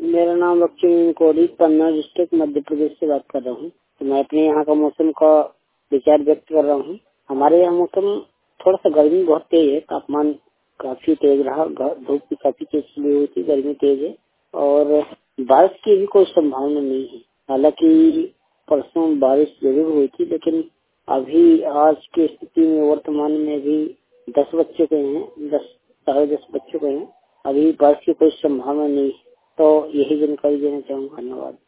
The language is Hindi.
मेरा नाम लक्ष्मी कोरी, पन्ना डिस्ट्रिक्ट मध्य प्रदेश से बात कर रहा हूँ। तो मैं अपने यहाँ का मौसम का विचार व्यक्त कर रहा हूँ। हमारे यहाँ मौसम थोड़ा सा गर्मी बहुत तेज है, तापमान काफी तेज रहा, धूप भी काफी तेज खिली हुई थी, गर्मी तेज है और बारिश की भी कोई संभावना नहीं है। हालांकि परसों बारिश जरूर हुई थी, लेकिन अभी आज की स्थिति में वर्तमान में भी 10 बज चुके हैं, 10 साढ़े 10 बज चुके हैं। अभी बारिश की कोई संभावना नहीं है। तो यही जानकारी देना चाहूँगा। धन्यवाद।